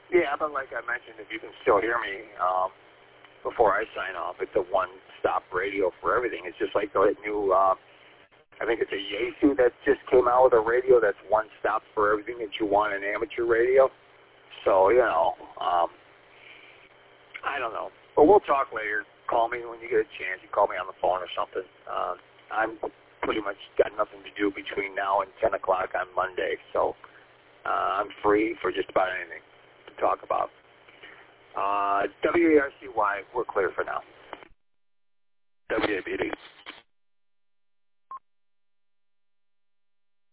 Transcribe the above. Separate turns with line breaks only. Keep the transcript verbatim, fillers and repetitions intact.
Yeah, but like I mentioned, if you can still hear me um, before I sign off, it's a one-stop radio for everything. It's just like the new, uh, I think it's a Yaesu that just came out with a radio that's one-stop for everything that you want in amateur radio. So, you know, um, I don't know. But we'll talk later. Call me when you get a chance. You call me on the phone or something. Uh, I'm pretty much got nothing to do between now and ten o'clock on Monday, so uh, I'm free for just about anything to talk about. Uh, W A R C Y, we're clear for now. W A B D.